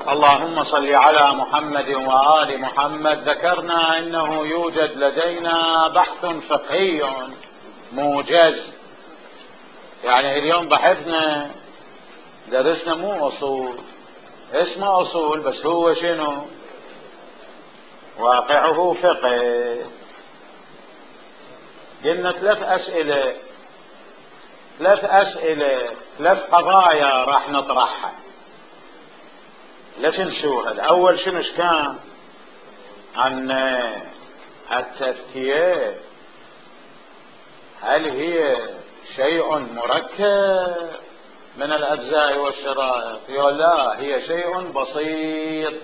اللهم صل على محمد وآل محمد. ذكرنا أنه يوجد لدينا بحث فقهي موجز، يعني اليوم بحثنا درسنا مو أصول، اسمه أصول بس هو شنو؟ واقعه فقه. قلنا ثلاث أسئلة ثلاث قضايا راح نطرحها. لكن شو هذا؟ أول شنو كان عن التذكية؟ هل هي شيء مركب من الأجزاء والشرائط؟ يقول لا، هي شيء بسيط،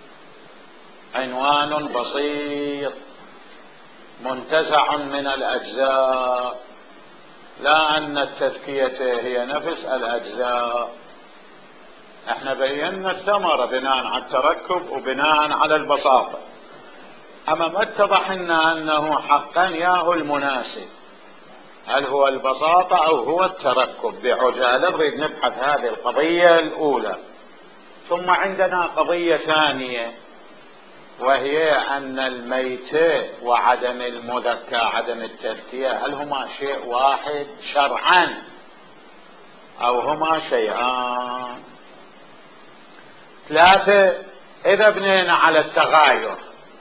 عنوان بسيط منتزع من الأجزاء، لا أن التذكية هي نفس الأجزاء. احنا بينا الثمرة بناء على التركب وبناء على البساطة، اما ما اتضح لنا انه حقا ياهو المناسب، هل هو البساطة او هو التركب؟ بعجالة نريد نبحث هذه القضية الاولى. ثم عندنا قضية ثانية، وهي ان الميتة وعدم المذكى عدم التذكية هل هما شيء واحد شرعا او هما شيئان؟ ثلاثة، إذا بنينا على التغاير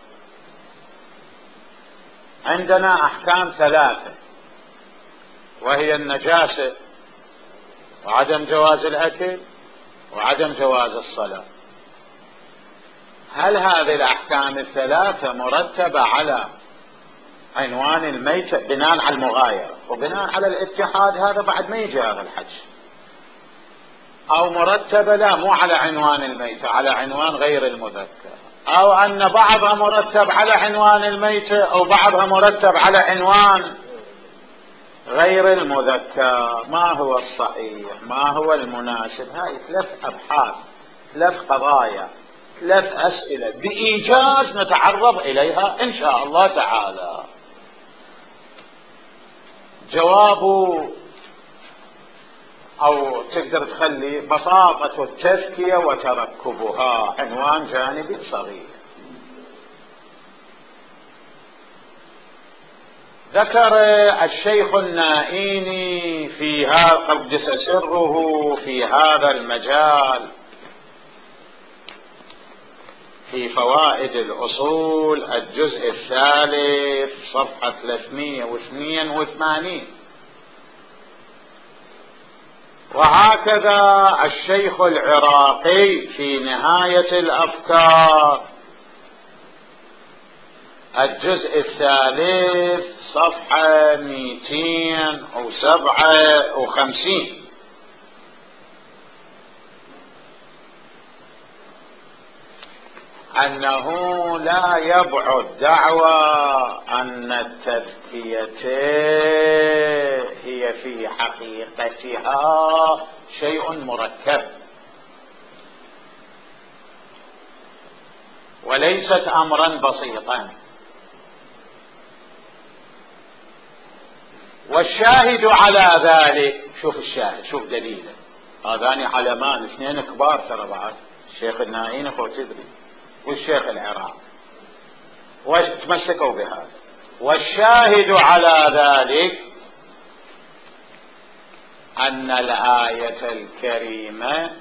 عندنا أحكام ثلاثة، وهي النجاسة وعدم جواز الأكل وعدم جواز الصلاة. هل هذه الأحكام الثلاثة مرتبة على عنوان الميتة بناء على المغايرة وبناء على الاتحاد؟ هذا بعد ما يجي هذا الحج. أو مرتبة لا، مو على عنوان الميتة، على عنوان غير المذكر، أو أن بعضها مرتب على عنوان الميتة أو بعضها مرتب على عنوان غير المذكر. ما هو الصحيح؟ ما هو المناسب؟ هاي ثلاث أبحاث، ثلاث قضايا، ثلاث أسئلة بإيجاز نتعرض إليها إن شاء الله تعالى. جواب أو تقدر تخلي بساطة التذكية وتركبها عنوان جانبي صغير. ذكر الشيخ النائيني فيها قدس سره في هذا المجال في فوائد الأصول الجزء الثالث صفحة 382. وهكذا الشيخ العراقي في نهاية الأفكار الجزء الثالث صفحة 257 أنه لا يبعد دعوى أن التذكية هي في حقيقتها شيء مركب وليست أمرا بسيطا. والشاهد على ذلك، شوف الشاهد، شوف دليله، هذان علمان اثنين كبار ترى بعد، الشيخ النائين خو تدري والشيخ العراقي، وتمسكوا بهذا. والشاهد على ذلك أن الآية الكريمة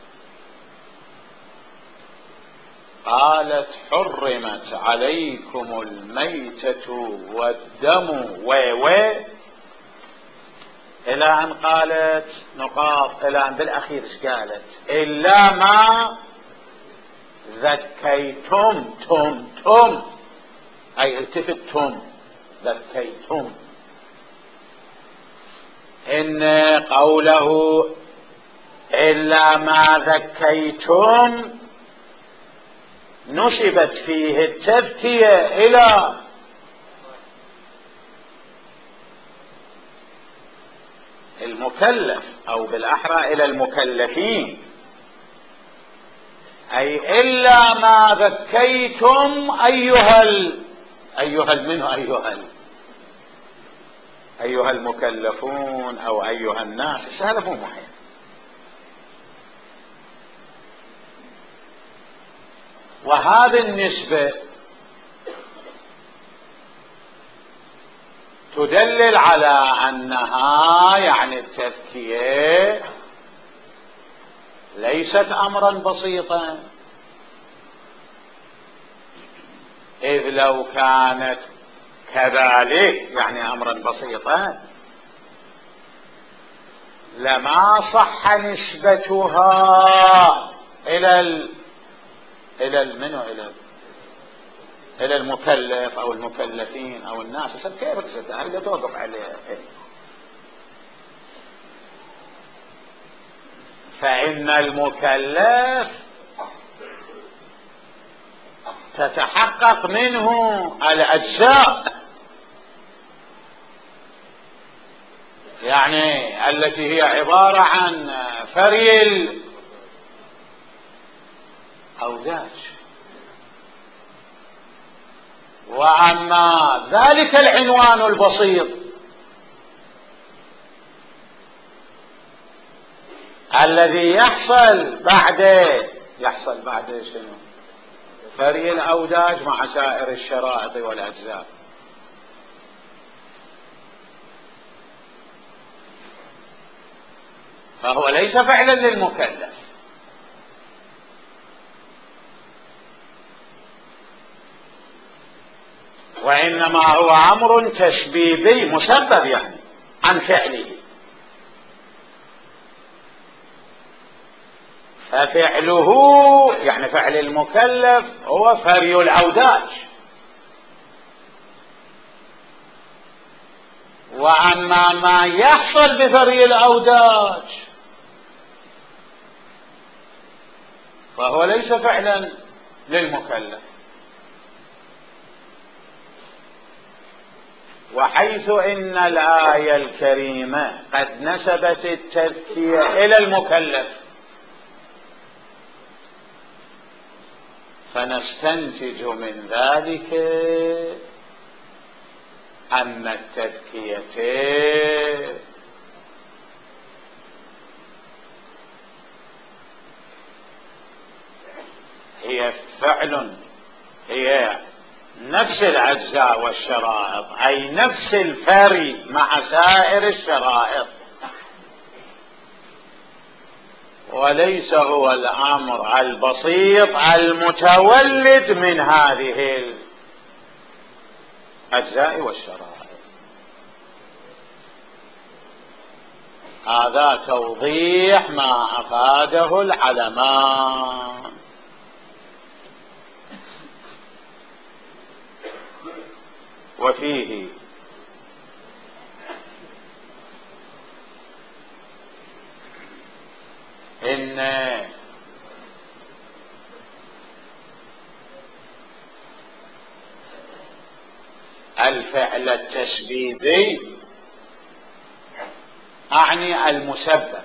قالت حرمت عليكم الميتة والدم إلى أن قالت نقاط، إلى أن بالأخير قالت إلا ما ذكيتم. تم أي التفتتم، ذكيتم. إن قوله إلا ما ذكيتم نسبت فيه التذكية إلى المكلف، أو بالأحرى إلى المكلفين، أي إلا ما ذكيتم أيها المكلفون أو أيها الناس. هذا مو مهم. وهذه النسبة تدلل على أنها يعني التذكية ليست أمرا بسيطا، إذ لو كانت كذلك يعني أمرا بسيطا لما صح نسبتها إلى المكلف أو المكلفين أو الناس. كيف ستأهل توقف عليه؟ فإن المكلف تتحقق منه الأجزاء، يعني التي هي عبارة عن فري الأوداج. وأما ذلك العنوان البسيط الذي يحصل بعد شنو؟ فري الأوداج مع سائر الشرائط والأجزاء. فهو ليس فعلا للمكلف، وإنما هو أمر تسبيبي مسبب يعني عن فعله. ففعله يعني فعل المكلف هو فري الأوداج، وأما ما يحصل بفري الأوداج فهو ليس فعلا للمكلف. وحيث إن الآية الكريمة قد نسبت التذكية إلى المكلف، فنستنتج من ذلك أن التذكية هي فعل، هي نفس الأجزاء والشرائط، أي نفس الفري مع سائر الشرائط، وليس هو الأمر البسيط المتولد من هذه الأجزاء والشرائط. هذا توضيح ما أفاده العلماء. وفيه إن الفعل التسبيبي أعني المسبب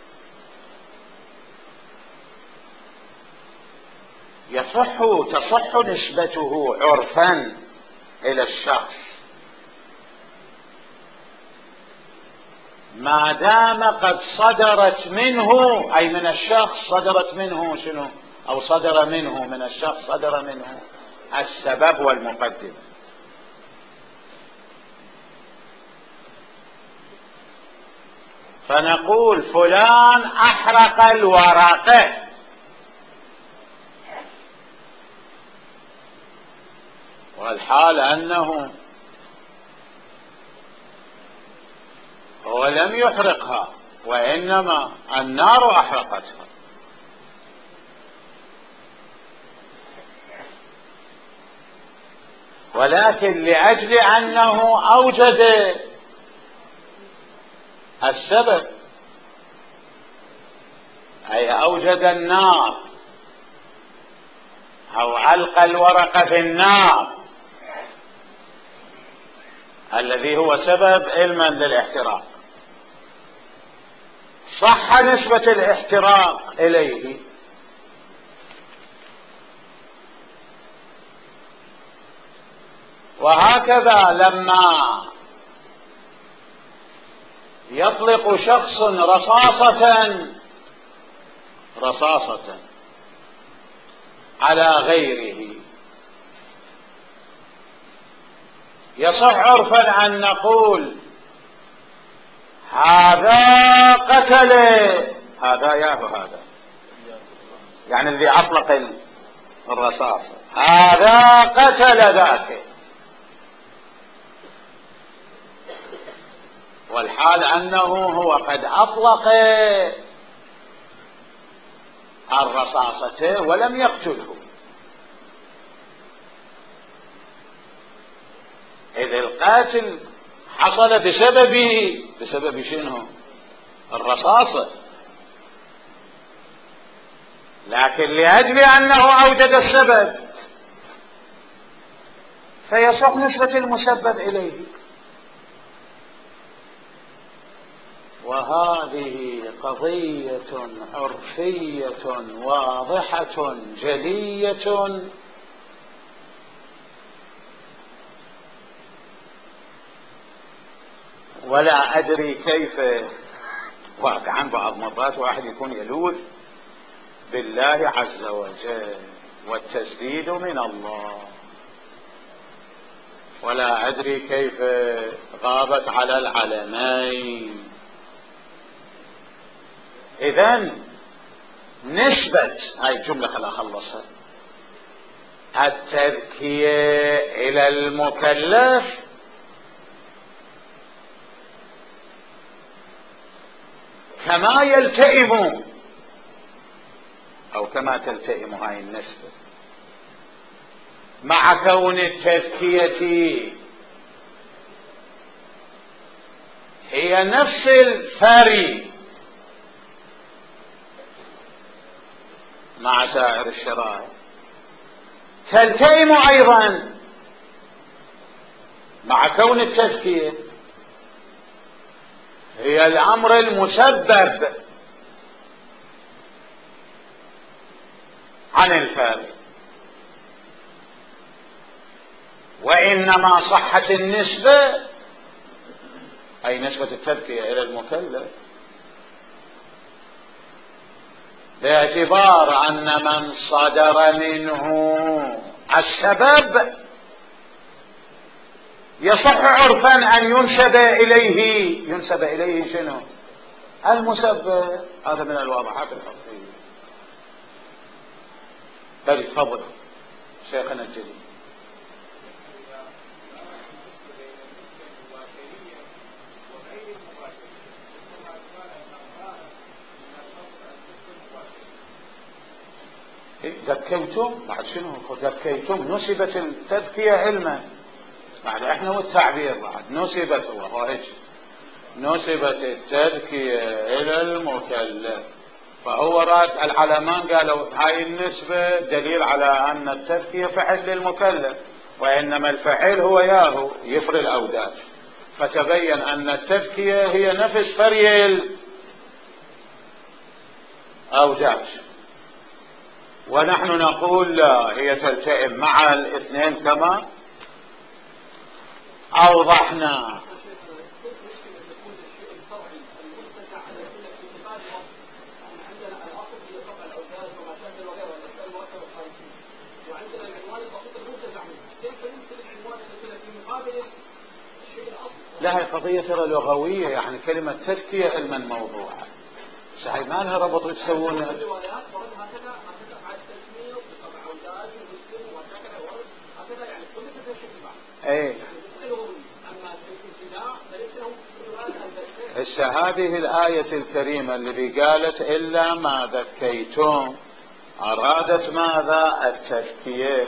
تصح نسبته عرفا إلى الشخص ما دام قد صدرت منه، أي من الشخص صدرت منه شنو؟ أو صدر منه من الشخص صدر منه السبب والمقدمة. فنقول فلان أحرق الورقة، والحال أنه هو لم يحرقها، وإنما النار أحرقتها. ولكن لأجل أنه أوجد السبب، أي أوجد النار أو ألقى الورقة في النار الذي هو سبب علما للاحتراق، صح نسبة الاحتراق إليه. وهكذا لما يطلق شخص رصاصة على غيره. يصح عرفا أن نقول هذا قتل هذا ياهو، هذا يعني اللي أطلق الرصاص، هذا قتل ذاك، والحال أنه هو قد أطلق الرصاصة ولم يقتله، إذ القاتل حصل بسبب شنو؟ الرصاصة. لكن لأجل أنه أوجد السبب فيصح نسبة المسبب إليه. وهذه قضية عرفية واضحة جلية ولا أدري كيف واقعا بعض مرات واحد يكون يلوذ بالله عز وجل والتسديد من الله، ولا أدري كيف غابت على العلمين. إذن نسبة هاي الجملة خلها أخلصها، التذكية إلى المكلف كما يلتئم أو كما تلتئم هاي النسبة مع كون التذكية هي نفس الفري مع سائر الشرائع، تلتئم أيضا مع كون التذكية هي الأمر المسبب عن الفارق، وإنما صحت النسبة أي نسبة التذكية إلى المكلف باعتبار أن من صدر منه السبب يصح عرفا أن ينسب إليه شنو؟ المسبب. هذا من الواضحات الحقيقية. بل تفضل شيخنا الجليل. ذكيتم بعد شنو؟ ذكيتم نسبت التذكية علما بعد احنا والتعبير بعد نسبت، والله هيك نسبت التذكية الى المكلف، فهو راد العلمان قالوا هاي النسبة دليل على ان التذكية فعل للمكلف، وانما الفعل هو ياهو يفري الاوداج، فتبين ان التذكية هي نفس فري الاوداج، ونحن نقول لا، هي تلتئم مع الاثنين كما اوضحنا. لا هي قضية ترى لغوية، يعني كلمة تذكية علما موضوعة، صحيح ما لها ربط تسوون. ايه هسه هذه الآية الكريمة اللي قالت إلا ما ذكيتم أرادت ماذا؟ التذكية.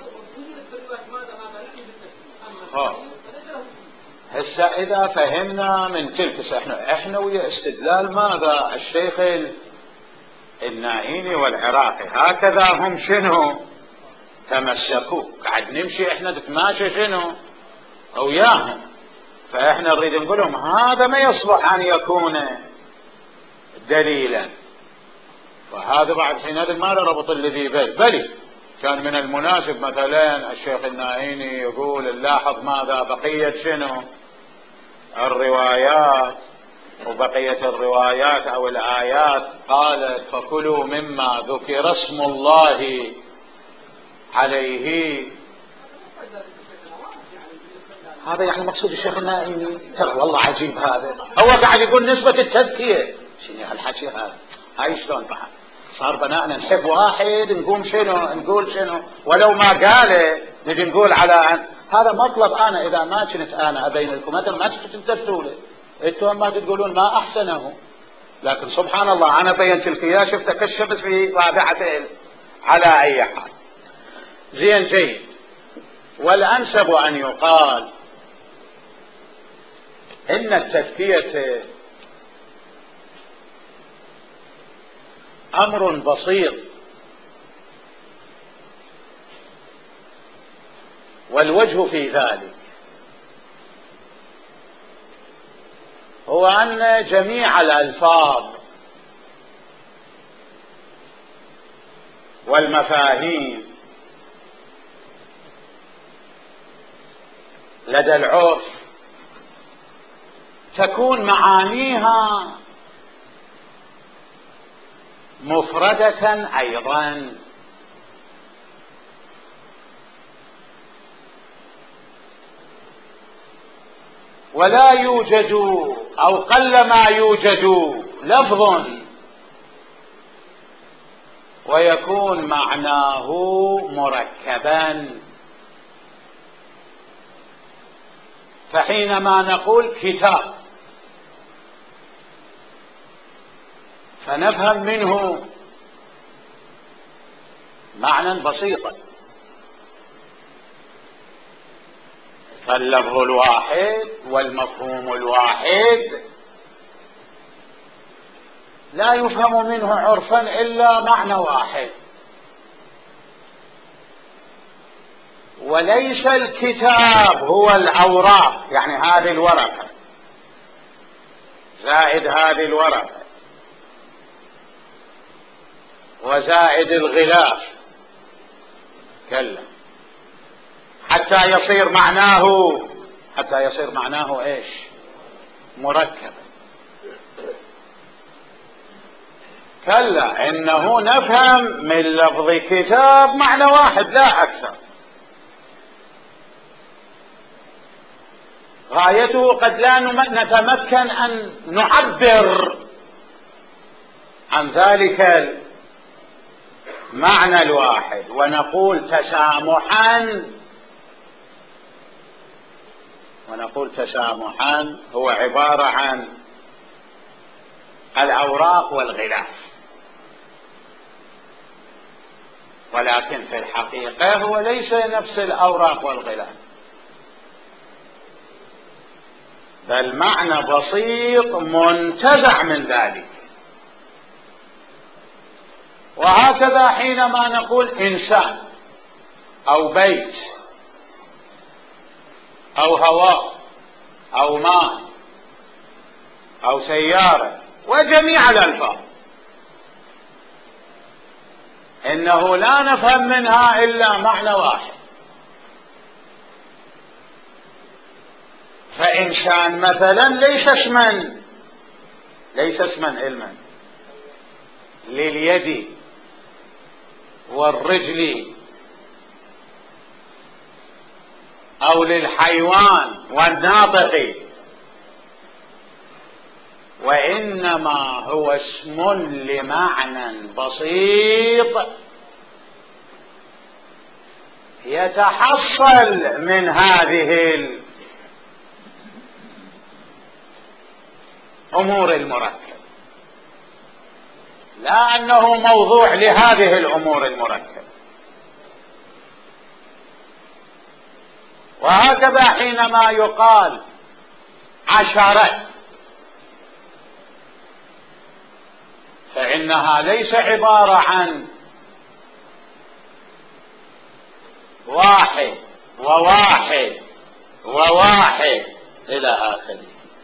هسه إذا فهمنا من تلك احنا ويا استدلال ماذا؟ الشيخ النائيني والعراقي هكذا هم شنو تمسكوا، قاعد نمشي احنا نتماشى شنو وياهم، فاحنا نريد نقول لهم هذا ما يصلح ان يكون دليلا، فهذا بعد حينئذ ما له ربط الذي بل كان من المناسب مثلا الشيخ النائيني يقول نلاحظ ماذا بقية شنو الروايات، وبقية الروايات او الآيات قالت فكلوا مما ذكر اسم الله عليه. هذا يعني مقصود الشيخ النائمي. ترى والله عجيب هذا، هو قاعد يقول نسبة التذكية. شنو هالحكي هذا؟ هاي شلون بعد صار بناءنا نحب واحد نقوم شنو نقول شنو ولو ما قاله نجي نقول على هذا مطلب. انا اذا ما كنت انا ابين لكم مثلا ما كنتوا تنتبهوا له، انتم ما تقولون ما احسنه، لكن سبحان الله انا بينت لك اياه شفته كالشمس في رابعته. على اي حال زين جيد. والانسب ان يقال ان التزكية امر بسيط، والوجه في ذلك هو ان جميع الالفاظ والمفاهيم لدى العرف تكون معانيها مفردة ايضا، ولا يوجد او قلما يوجد لفظ ويكون معناه مركبا. فحينما نقول كتاب فنفهم منه معنى بسيطا، فاللفظ الواحد والمفهوم الواحد لا يفهم منه عرفا إلا معنى واحد. وليس الكتاب هو الأوراق، يعني هذه الورقة زائد هذه الورقة وزائد الغلاف، كلا، حتى يصير معناه ايش؟ مركب. كلا، انه نفهم من لفظ كتاب معنى واحد لا اكثر، غايته قد لا نتمكن ان نعبر عن ذلك المعنى الواحد ونقول تسامحا هو عبارة عن الأوراق والغلاف، ولكن في الحقيقة هو ليس نفس الأوراق والغلاف، بل معنى بسيط منتزع من ذلك. وهكذا حينما نقول إنسان أو بيت أو هواء أو ماء أو سيارة وجميع الألفاظ، إنه لا نفهم منها إلا معنى واحد. فإنسان مثلا ليس اسما علما لليد والرجل أو للحيوان والناطق، وإنما هو اسم لمعنى بسيط يتحصل من هذه الأمور المركبة، لا أنه موضوع لهذه الأمور المركبة. وهكذا حينما يقال عشرة فإنها ليس عبارة عن واحد وواحد وواحد إلى آخره،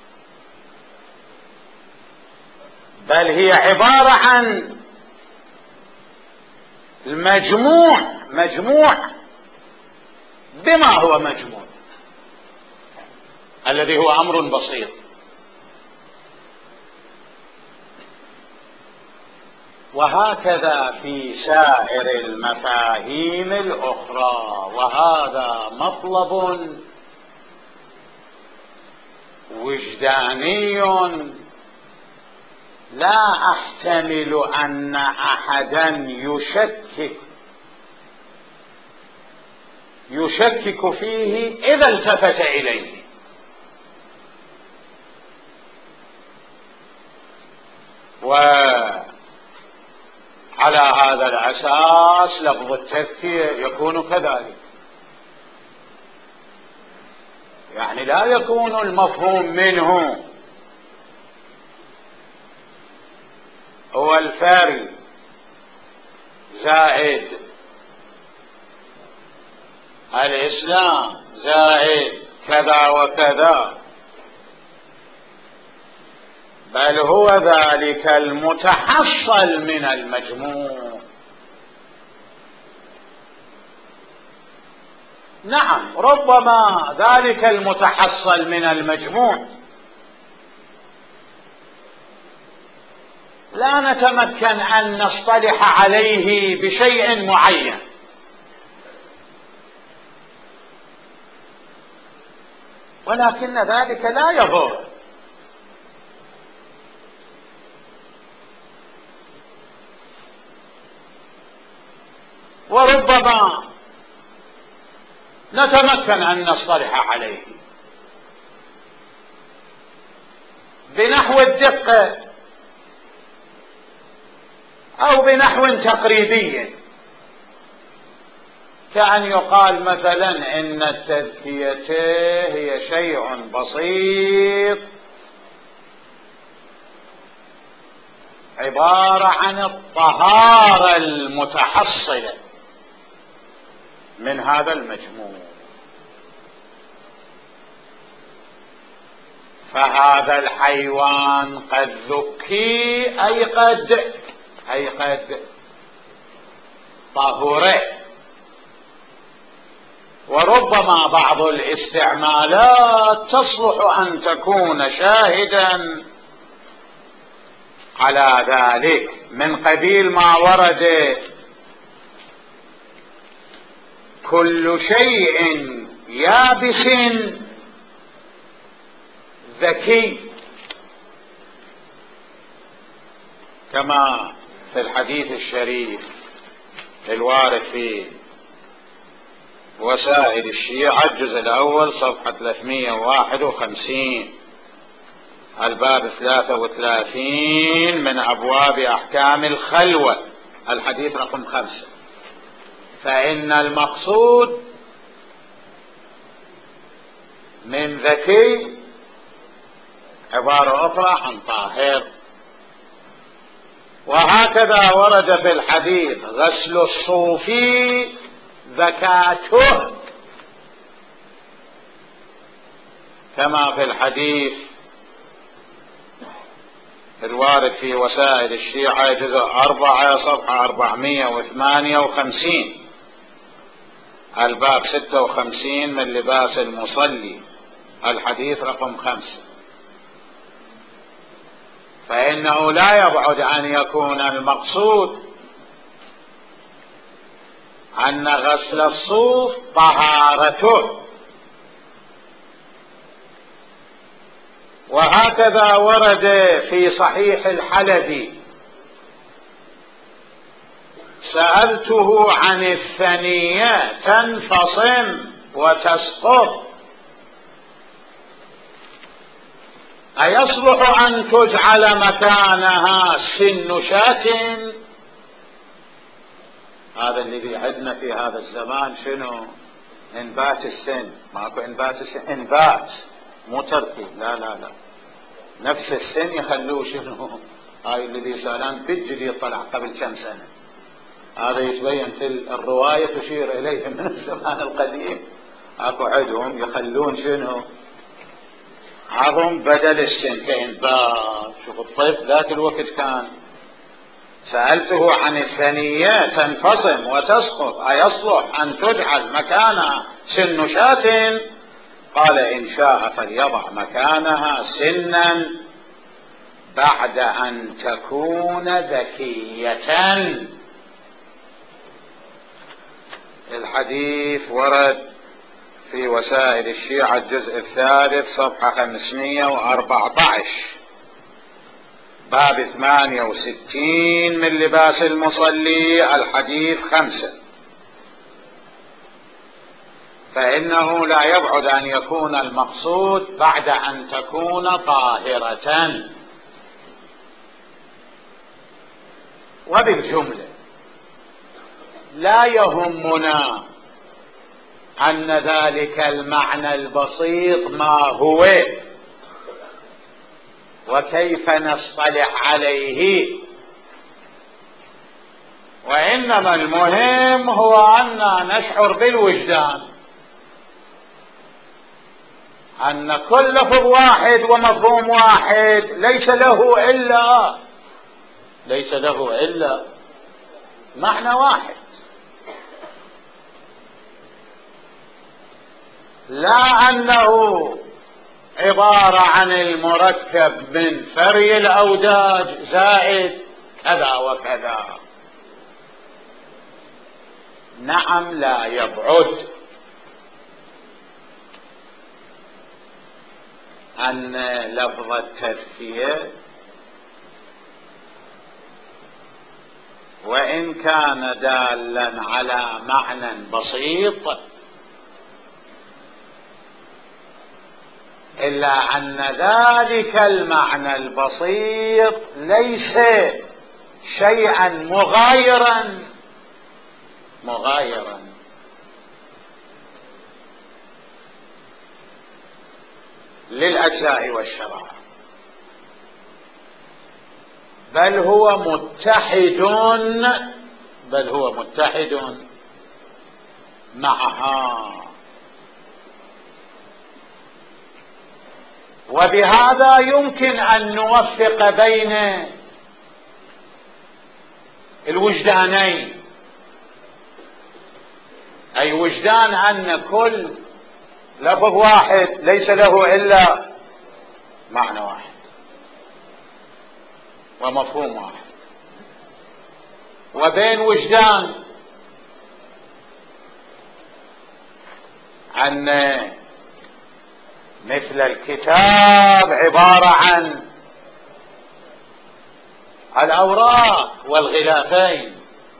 بل هي عبارة عن مجموع بما هو مجموع، الذي هو أمر بسيط. وهكذا في سائر المفاهيم الأخرى. وهذا مطلب وجداني لا أحتمل أن أحدا يشكك فيه إذا التفت إليه. وعلى هذا الأساس لفظ التذكية يكون كذلك، يعني لا يكون المفهوم منه هو الفعل زائد الإسلام زائد كذا وكذا، بل هو ذلك المتحصل من المجموع. نعم، ربما ذلك المتحصل من المجموع لا نتمكن أن نصطلح عليه بشيء معين، ولكن ذلك لا يضر. وربما نتمكن أن نصطلح عليه بنحو الدقة أو بنحو تقريبي، كأن يقال مثلا إن التذكية هي شيء بسيط عبارة عن الطهارة المتحصلة من هذا المجموع، فهذا الحيوان قد ذكي أي قد طهره. وربما بعض الاستعمالات تصلح أن تكون شاهدا على ذلك، من قبيل ما ورد كل شيء يابس ذكي، كما في الحديث الشريف الوارد في وسائل الشيعة الجزء الأول صفحة 351 الباب 33 من أبواب أحكام الخلوة الحديث رقم 5. فإن المقصود من ذكي عبارة أخرى عن طاهر. وهكذا ورد في الحديث غسل الصوفي زكاته، كما في الحديث الوارد في وسائل الشيعة جزء 4 صفحة 458 الباب 56 من لباس المصلي الحديث رقم 5. فإنه لا يبعد أن يكون المقصود أن غسل الصوف طهارته. وهكذا ورد في صحيح الحلبي سألته عن الثنية تنفصم وتسقط أيصلح أن تجعل مكانها سن شاة؟ هذا الذي عندنا في هذا الزمان شنو؟ انبات السن. ماكو انبات السن، انبات مو تركي، لا لا لا، نفس السن يخلوه شنو؟ هاي الذي سألان بجلي طلع قبل كم سنة. هذا يتبين في الرواية تشير إليه من الزمان القديم. اكو عندهم يخلون شنو؟ عظم بدل السن كإنبات. شوف الطب ذاك الوقت كان. سألته عن الثنية تنفصم وتسقط أيصلح أن تجعل مكانها سن شاة؟ قال إن شاء فليضع مكانها سنا بعد أن تكون ذكية. الحديث ورد في وسائل الشيعة الجزء 3 صفحة 514 باب 68 من لباس المصلي الحديث 5. فإنه لا يبعد أن يكون المقصود بعد أن تكون طاهرة. وبالجملة لا يهمنا أن ذلك المعنى البسيط ما هو وكيف نصطلح عليه، وإنما المهم هو أن نشعر بالوجدان أن كل لفظ واحد ومفهوم واحد ليس له إلا معنى واحد، لا أنه عبارة عن المركب من فري الأوداج زائد كذا وكذا. نعم، لا يبعد أن لفظ التذكية وإن كان دالا على معنى بسيط إلا أن ذلك المعنى البسيط ليس شيئا مغايرا للأجزاء والشرائع، بل هو متحد معها. وبهذا يمكن أن نوفق بين الوجدانين، أي وجدان أن كل لفظ واحد ليس له إلا معنى واحد ومفهوم واحد، وبين وجدان أن مثل الكتاب عبارة عن الأوراق والغلافين،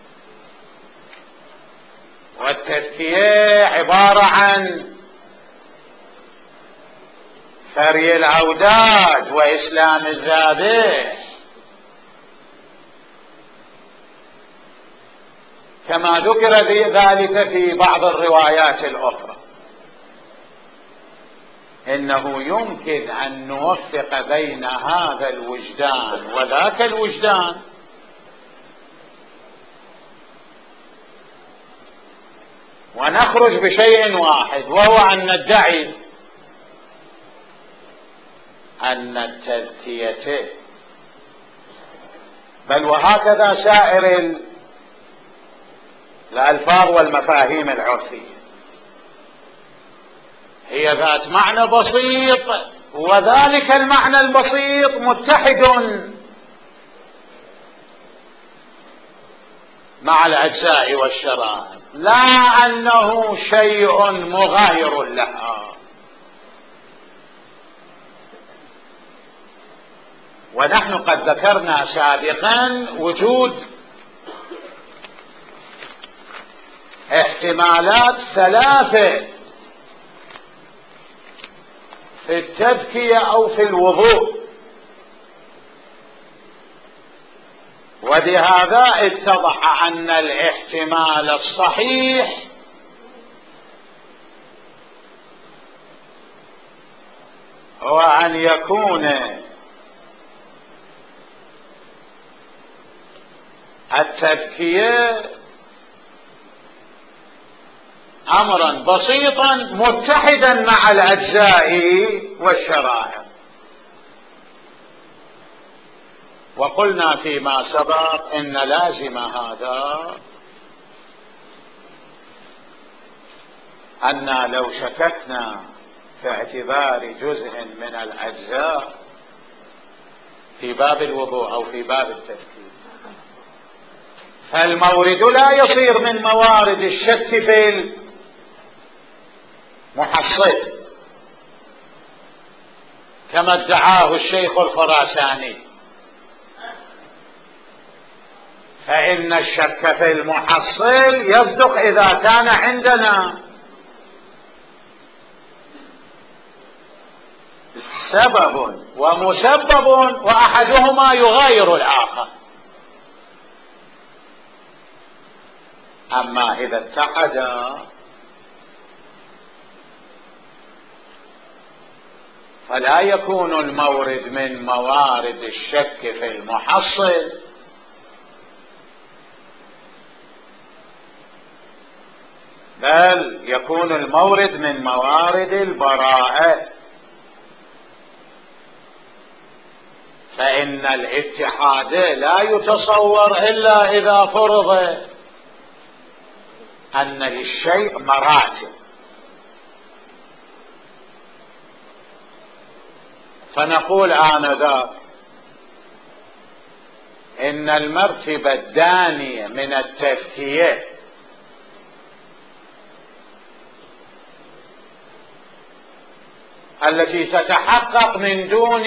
والتذكية عبارة عن فري الأوداج وإسلام الذابح، كما ذكر ذلك في بعض الروايات الأخرى. إنه يمكن أن نوفق بين هذا الوجدان وذاك الوجدان، ونخرج بشيء واحد، وهو أن ندعي أن التذكية بل وهكذا سائر الألفاظ والمفاهيم العرفية هي ذات معنى بسيط، وذلك المعنى البسيط متحد مع الأجزاء والشرائع، لا أنه شيء مغاير لها. ونحن قد ذكرنا سابقا وجود احتمالات 3 في التذكية أو في الوضوء، وبهذا اتضح أن الاحتمال الصحيح هو أن يكون التذكية أمرا بسيطا متحدا مع الأجزاء والشرائع. وقلنا فيما سبق إن لازم هذا أن لو شككنا في اعتبار جزء من الأجزاء في باب الوضوء أو في باب التفكير. فالمورد لا يصير من موارد الشك في المحصل كما ادعاه الشيخ الخراساني، فإن الشك في المحصل يصدق إذا كان عندنا سبب ومسبب وأحدهما يغاير الآخر. أما إذا اتحدا فلا يكون المورد من موارد الشك في المحصل، بل يكون المورد من موارد البراءة. فإن الاتحاد لا يتصور إلا إذا فرض أن للشيء مراتب، فنقول آنذاك إن المرتبة الدانية من التذكية التي تتحقق من دون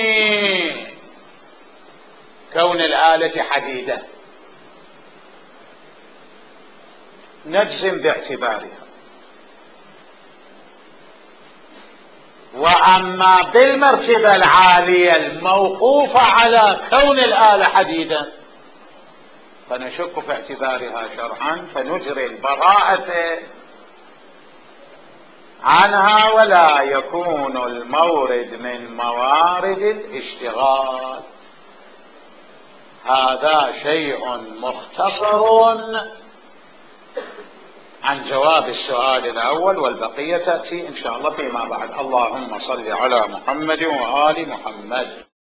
كون الآلة حديدة نجزم باعتبارها، وأما بالمرتبة العالية الموقوفة على كون الآلة حديدة فنشك في اعتبارها شرعا، فنجري البراءة عنها، ولا يكون المورد من موارد الاشتغال. هذا شيء مختصر عن جواب السؤال الأول، والبقية تأتي إن شاء الله فيما بعد. اللهم صل على محمد وآل محمد.